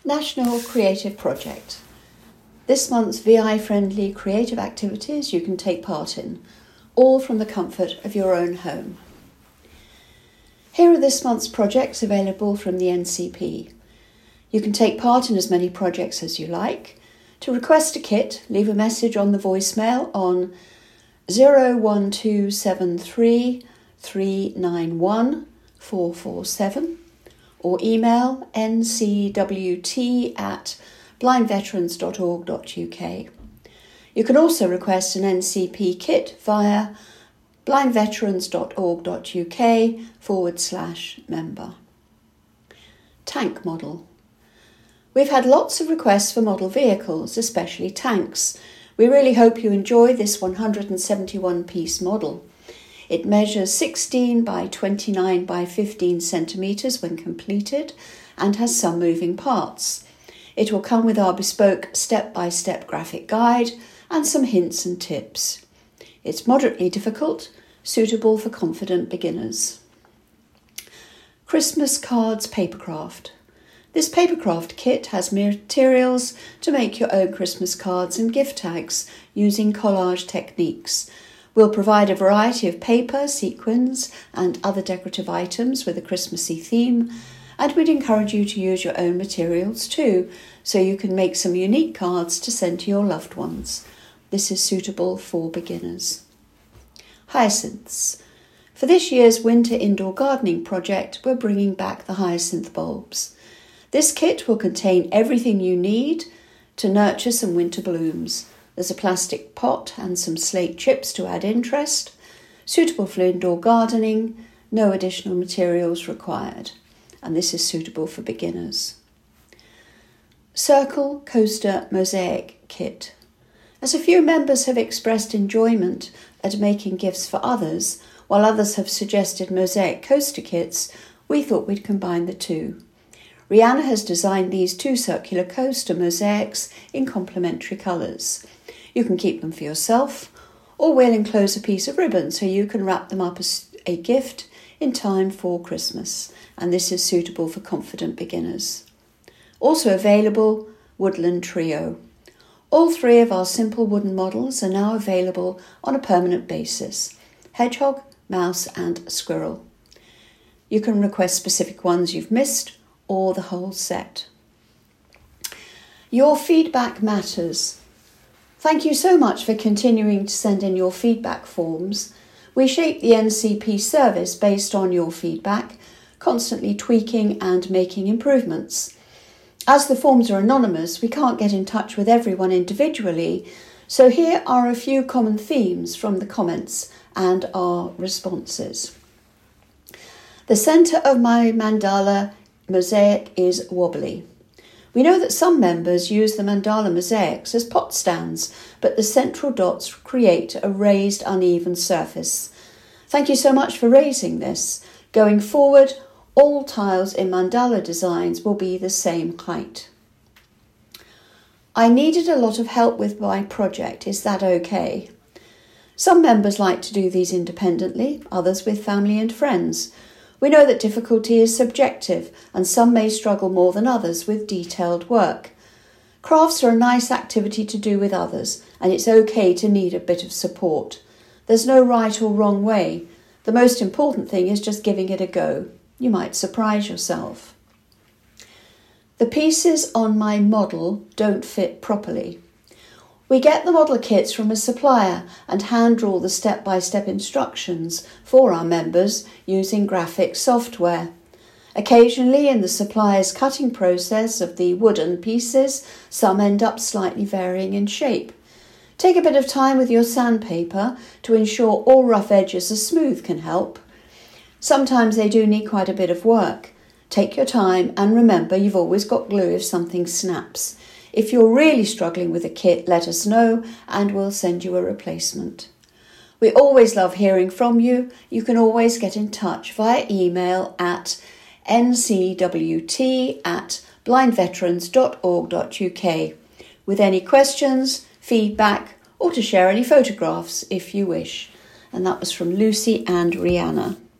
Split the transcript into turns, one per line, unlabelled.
National Creative Project. This month's VI-friendly creative activities you can take part in, all from the comfort of your own home. Here are this month's projects available from the NCP. You can take part in as many projects as you like. To request a kit, leave a message on the voicemail on 01273 391 447 or email ncwt@blindveterans.org.uk. You can also request an NCP kit via blindveterans.org.uk/member. Tank model. We've had lots of requests for model vehicles, especially tanks. We really hope you enjoy this 171-piece model. It measures 16 by 29 by 15 centimetres when completed and has some moving parts. It will come with our bespoke step-by-step graphic guide and some hints and tips. It's moderately difficult, suitable for confident beginners. Christmas cards papercraft. This papercraft kit has materials to make your own Christmas cards and gift tags using collage techniques. We'll provide a variety of paper, sequins and other decorative items with a Christmassy theme, and we'd encourage you to use your own materials too, so you can make some unique cards to send to your loved ones. This is suitable for beginners. Hyacinths. For this year's winter indoor gardening project, we're bringing back the hyacinth bulbs. This kit will contain everything you need to nurture some winter blooms. There's a plastic pot and some slate chips to add interest, suitable for indoor gardening, no additional materials required, and this is suitable for beginners. Circle Coaster Mosaic Kit. As a few members have expressed enjoyment at making gifts for others, while others have suggested mosaic coaster kits, we thought we'd combine the two. Rihanna has designed these two circular coaster mosaics in complementary colours. You can keep them for yourself, or we'll enclose a piece of ribbon so you can wrap them up as a gift in time for Christmas, and this is suitable for confident beginners. Also available, Woodland Trio. All three of our simple wooden models are now available on a permanent basis: hedgehog, mouse and squirrel. You can request specific ones you've missed or the whole set. Your feedback matters. Thank you so much for continuing to send in your feedback forms. We shape the NCP service based on your feedback, constantly tweaking and making improvements. As the forms are anonymous, we can't get in touch with everyone individually, so here are a few common themes from the comments and our responses. The centre of my mandala mosaic is wobbly. We know that some members use the mandala mosaics as pot stands, but the central dots create a raised, uneven surface. Thank you so much for raising this. Going forward, all tiles in mandala designs will be the same height. I needed a lot of help with my project. Is that okay? Some members like to do these independently, others with family and friends. We know that difficulty is subjective and some may struggle more than others with detailed work. Crafts are a nice activity to do with others, and it's okay to need a bit of support. There's no right or wrong way. The most important thing is just giving it a go. You might surprise yourself. The pieces on my model don't fit properly. We get the model kits from a supplier and hand draw the step-by-step instructions for our members using graphic software. Occasionally, in the supplier's cutting process of the wooden pieces, some end up slightly varying in shape. Take a bit of time with your sandpaper to ensure all rough edges are smooth can help. Sometimes they do need quite a bit of work. Take your time and remember you've always got glue if something snaps. If you're really struggling with a kit, let us know and we'll send you a replacement. We always love hearing from you. You can always get in touch via email at ncwt@blindveterans.org.uk with any questions, feedback, or to share any photographs if you wish. And that was from Lucy and Rihanna.